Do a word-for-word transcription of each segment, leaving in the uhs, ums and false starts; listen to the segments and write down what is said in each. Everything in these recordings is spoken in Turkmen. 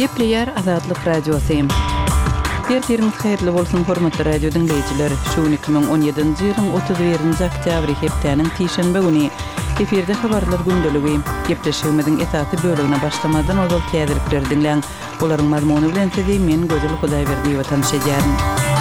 Gepleyer Azadlyk Radiosu. Tertiriniz hayırlı bolsun hormatly radio dinleyijiler. Şu iki bin on ýedinji ýylyň otuz birinji oktýabry hepdeniň tişenbe güni eferde habarlar gündöligi gepleşigimiziň etaty bölügine başlamadan ozal täzirlikler dinleň. Olaryň mazmuny bilen sizi men Gözül Hudaýberdiýewa tanışajaryn.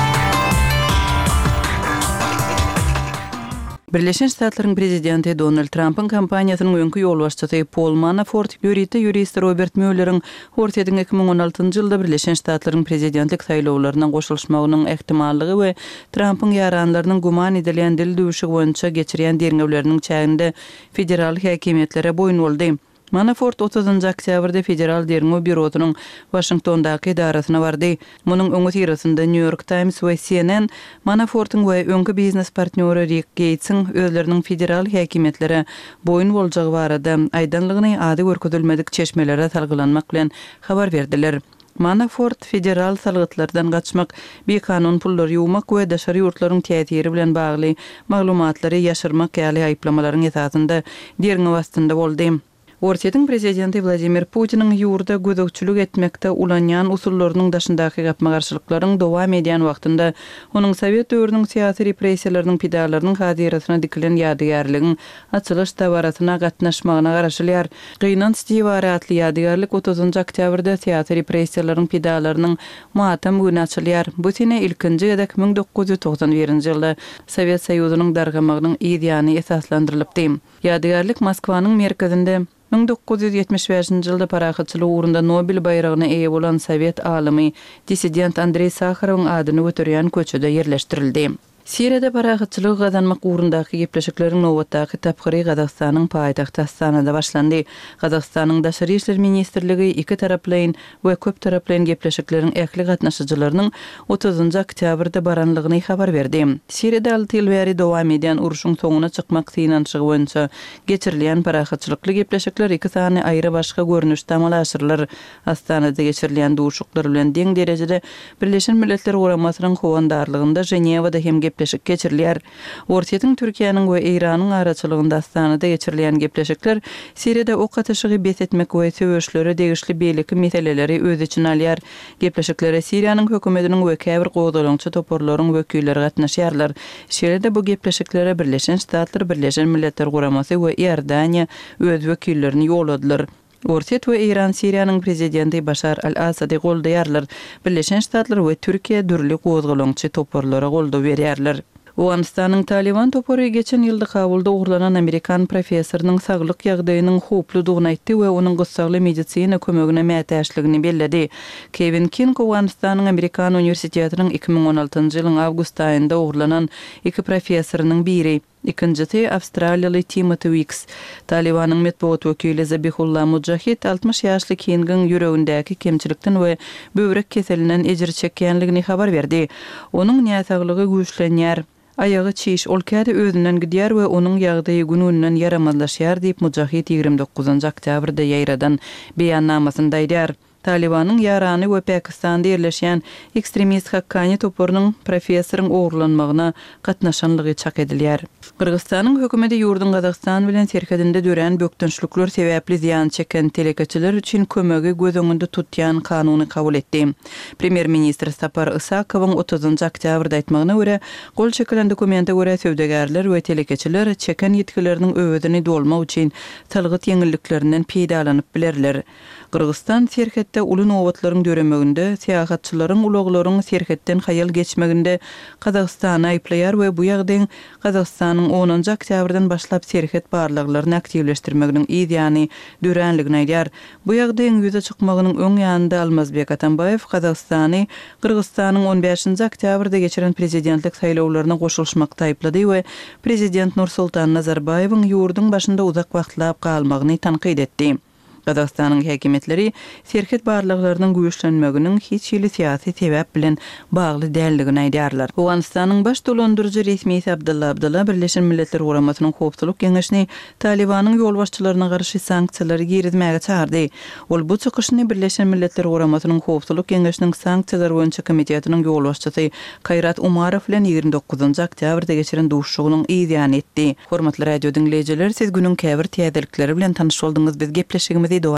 Birleşen Ştatlaryň prezidenti Donald Trump'ın kampaniýasynyň öňkü ýolbaşçysy Paul Manafort ýuridi ýurist Robert Mueller'iň hortedin iki bin on altyncy ýylda Birleşen Ştatlaryň prezidentlik saýlawlaryna goşulmagynyň ähtimallygy we Trump'ın ýaranlarynyň guman edilen dil döwüşi boýunça geçirýän derňewleriniň çäginde federal häkimetlere boyun boldy. Manafort otuzunçy oktýabrda federal derňew bürosynyň Washingtondaky idarasyna bardy. Munyň öňü tirasynda New York Times we C N N Manafortyň we öňkü biznes partneri Rick Gates'iň özleriniň federal häkimetlere boyun boljagy barada aýdanlygyny ady görkezilmedik çeşmelere talgylanmak bilen habar berdiler. Manafort federal salgytlardan gaçmak, bir kanun pullary ýuwmak we daşary ýurtlaryň täsiri bilen bagly maglumatlary ýaşyrmak ýaly aýplamalaryň esasında derňew astynda boldy. Ortiýetiň prezidenti Vladimir Putin'in ýurda gözegçilik etmekde ulanýan usullarynyň daşyndaky gapmagarçylyklaryň dowam edýän wagtynda onuň Sowet döwrüniň syýasy repressiýalarynyň pidalarynyň hadirasyna dikilen ýadygarlygyň açylyş tawarasyna gatnaşmagyna garaşylýar. Gynanç diýwary atly ýadygarlyk otuzunçy oktýabrda syýasy repressiýalaryň pidalarynyň matam güni açylýar. Bu sene ilkinji gedek bin dokuz ýüz togson birinji ýylda Sowet Soýuzynyň dargamagynyň ýa-da esaslandyrylypdy. Ýadygarlyk Moskwanyň merkezinde bin dokuz ýüz ýetmiş beşinji ýylda parahatçylyk ugrunda Nobel bayragyna eýe bolan Sowet alimy dissident Andrey Sakharowyň adyny götürýän köçede ýerleşdirildi. Siriýada parahatçylyk gazanmak ugrundaky gepleşikleriň nowatdaky tapgyry Gazagstanyň paýtagty Astanada başlandy. Gazagstanyň Daşary işler ministrligi iki taraplyň we köp taraplyň gepleşikleriň ähli gatnaşyjylarynyň otuzunçy oktýabrda baranlygyny habar berdi. Siriýada alty ýyl bäri dowam edýän uruşyň soňuna çykmak synançygy boýunça geçirilýän parahatçylykly gepleşikler iki sany aýry başga görnüşde amalaşyrlar. Astanada geçirilýän duşuklar bilen deň derejede Birleşen Milletler Guramasynyň howandarlygynda Jenewada hem gepleşik geçirilýär. Ortiýetiň Türkiýanyň we Iranyň araçylygynda Astanada geçirilýän gepleşikler Siriýada ok atyşygy besetmek we söwüşlere degişli beýleki meseleleri öz içine alýar. Gepleşiklere Siriýanyň hökümetiniň we käbir gowdalançy toporlaryň wekilleri gatnaşýarlar. Şeýle bu gepleşiklere Birleşen Ştatlar, Birleşen Milletler Guramasy we Iordaniýa öz wekillerini ýoladylar. Ortiýet we Iran Siriýanyň prezidenti Bashar al-Assady goldaýarlar. Birleşen Ştatlar we Türkiýe dürli gowdalançy toporlara goldaw berýärler. Awganistanyň Taliban topory geçen ýylda Kabulda uğurlanan Amerikan professorynyň saglyk ýagdaýynyň hopludygyny aýtdy we onuň gossagly medisina kömegine mätäşligini belledi. Kevin King Awganistanyň Amerikan Universitetiniň iki bin on altyncy ýylyň awgust aýynda uğurlanan iki professorynyň biri. İkincisi Avustraliýaly Timothy Wicks. Talibanyň medeniýet wekili Zabihullah Mujahid altmış ýaşly King'in ýüregindäki kemçilikden we böwrek keselinden ejir çekýänligini habar berdi. Onuň näsaglygy güýçlenýär. Ayağı çiş, olkada özünden gidýär we onuň ýagdaýy gününden yaramazlaşýar diýip Mujahid ýigirmi dokuzunçy oktýabrda ýaýradan beýannamasynda aýdýar. Talibanyň ýarany we Pakistanda ýerleşýän ekstremist Haqqani toporynyň professoryň ogurlanmagyna gatnaşanlygy çak edilýär. Kyrgyzstanyň hökümeti ýurdun Gazakstan bilen serkedinde dören bökdünçlükler sebäpli ziýan çeken telekeçiler üçin kömegi göz öňünde tutýan kanuny kabul etdi. Premier ministr Sapar Isakowyň otuzunçy oktýabrda aýtmagyna görä, gol çekilen dokumenta görä söwdegärler we telekeçiler çeken ýetkileriniň öwedini dolmak üçin talgyt ýeňilliklerinden peýdalanyp bilerler. Kyrgyzstan serhetde uly nowatlaryň döremeginde, syýahatçylaryň ulaglaryň serhetden haýal geçmeginde Kazakstany aýplaýar we bu ýagdaýyň Kazakstanyň onunçy oktýabrdan başlap serhet barlyklaryny aktivleşdirmeginiň ýa-da dörenligini aýdýar. Bu ýagdaýyň ýüze çykmagynyň öň ýanynda Almazbek Atambayew Kazakstany Kyrgyzstanyň on beşinçi oktýabrda geçiren prezidentlik saýlawlaryna goşulmakda aýplady we prezident Nursultan Nazarbayewiň ýurdun başynda uzak wagtlap galmagyny tanqid etdi. Gazagstanyň häkimetleri serhet barlyklarynyň güýçlenmeginiň hiç ýyly syýasy sebäp bilen bagly däldigini aýdýarlar. Awganistanyň baş dolandyrjy resmi Abdullah Abdullah Birleşen Milletler Guramasynyň howpsuzlyk geňeşini Talibanyň ýolbaşçylaryna garşy sanksiýalary girizmäge çağırdy. Ol bu çykyşyny Birleşen Milletler Guramasynyň howpsuzlyk geňeşiniň sanksiýalar boýunça komitetining ýolbaşçysy Kayrat Umarow bilen ýigirmi dokuzunçy oktýabrda geçiren duşugynyň ýan etdi. Hormatly radio dinleýijiler, siz günüň käbir täzelikleri bilen tanyş boldyňyz. Biz gepleşigimiz